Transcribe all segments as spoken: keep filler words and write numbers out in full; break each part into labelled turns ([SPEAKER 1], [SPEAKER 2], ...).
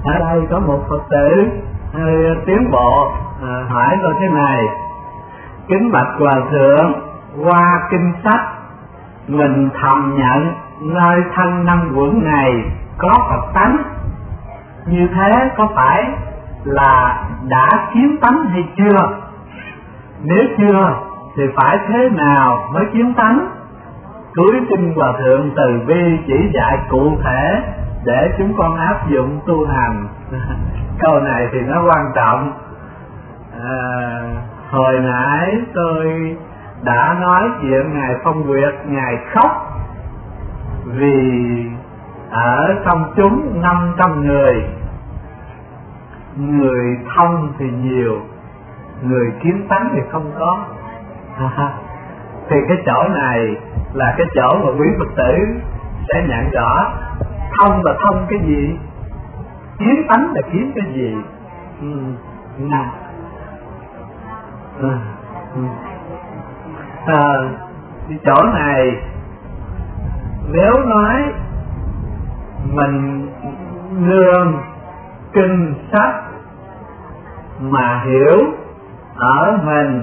[SPEAKER 1] Ở đây có một Phật tử hơi tiến bộ à, hỏi tôi thế này: kính bạch Hòa Thượng, qua kinh sách mình thầm nhận nơi thân năm quẩn này có Phật tánh, như thế có phải là đã kiến tánh hay chưa? Nếu chưa thì phải thế nào mới kiến tánh? Cuối kinh Hòa Thượng từ bi chỉ dạy cụ thể để chúng con áp dụng tu hành. Câu này thì nó quan trọng. à, Hồi nãy tôi đã nói chuyện Ngài Phong Nguyệt, Ngài khóc vì ở trong chúng năm trăm người, người thông thì nhiều, người kiến tánh thì không có. Thì cái chỗ này là cái chỗ mà quý Phật tử sẽ nhận rõ thông là thông cái gì, kiến tánh là kiến cái gì. ừ. Ừ. Ừ. Ừ. À, cái chỗ này nếu nói mình nương kinh sách mà hiểu ở mình,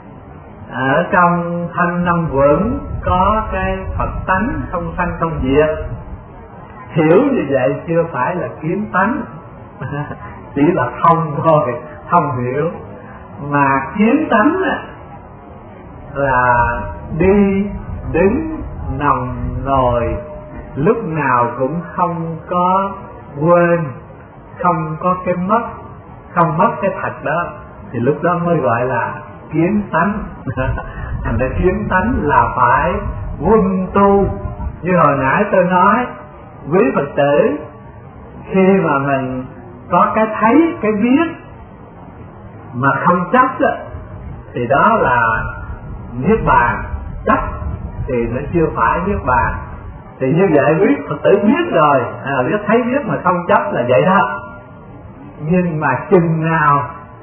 [SPEAKER 1] ở trong thân năm quẩn có cái Phật tánh không sanh không diệt, hiểu như vậy chưa phải là kiến tánh, chỉ là thông thôi, thông hiểu. Mà kiến tánh là đi đứng nằm ngồi lúc nào cũng không có quên, không có cái mất, không mất cái thật đó, thì lúc đó mới gọi là kiến tánh. Thành ra kiến tánh là phải quân tu. Như hồi nãy tôi nói, quý Phật tử khi mà mình có cái thấy, cái biết mà không chấp đó, thì đó là niết bàn. Chấp thì nó chưa phải niết bàn. Thì như vậy quý Phật tử biết rồi, à, biết thấy biết mà không chấp là vậy đó. Nhưng mà chừng nào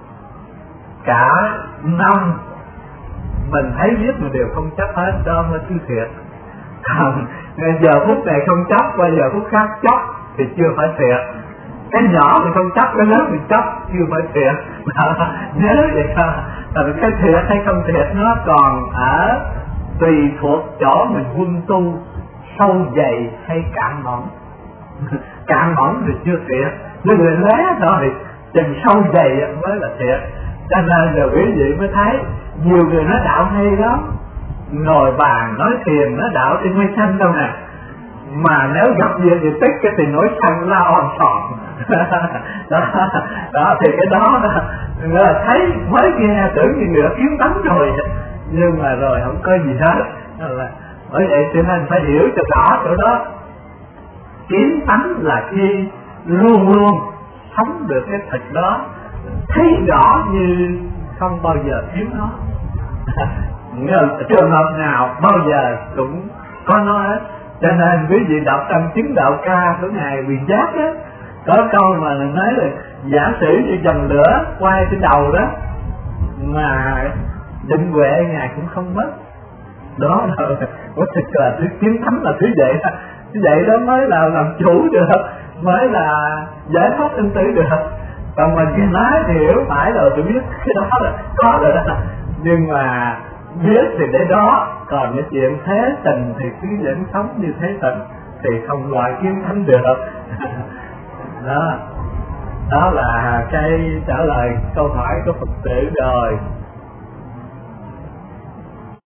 [SPEAKER 1] cả năm mình thấy biết mà đều không chấp hết, đó mới thứ thiệt. Còn giờ phút này không chấp, qua giờ phút khác chấp thì chưa phải thiệt. Cái nhỏ thì không chấp, cái lớn thì chấp, chưa phải thiệt. Nhớ vậy thôi. Tại vì cái thiệt hay không thiệt nó còn ở tùy thuộc chỗ mình quân tu sâu dày hay cạn mỏng. Cạn mỏng thì chưa thiệt, nhưng người lé thôi, chừng sâu dày mới là thiệt. Cho nên là quý vị mới thấy nhiều người nói đạo hay lắm, ngồi bàn nói thiền nói đạo thì mới sanh đâu nè, mà nếu gặp việc thì tích cái thì nói sanh la on sòn. đó, đó thì cái đó là thấy mới nghe tưởng như người đã kiến tánh rồi, nhưng mà rồi không có gì hết. Bởi vậy cho nên phải hiểu cho rõ chỗ đó. Kiến tánh là khi luôn luôn sống được cái thật đó, thấy rõ như không bao giờ thiếu nó. Trường hợp nào bao giờ cũng có nó hết. Cho nên quý vị đọc trong chứng đạo ca của Ngài Quyền Giác á, có câu mà nói là giả sử như dòng lửa quay trên đầu đó, mà định huệ Ngài cũng không mất. Đó là thực là thứ kiến thánh là thứ vậy đó. Thứ vậy đó mới là làm chủ được, mới là giải thoát sinh tử được. Còn mình chỉ nói thì hiểu phải rồi, tôi biết cái đó là có rồi đó, nhưng mà biết thì để đó. Còn cái chuyện thế tình thì cứ vẫn sống như thế tình thì không loại kiến thánh được. Đó, đó là cái trả lời câu hỏi của Phật tử rồi.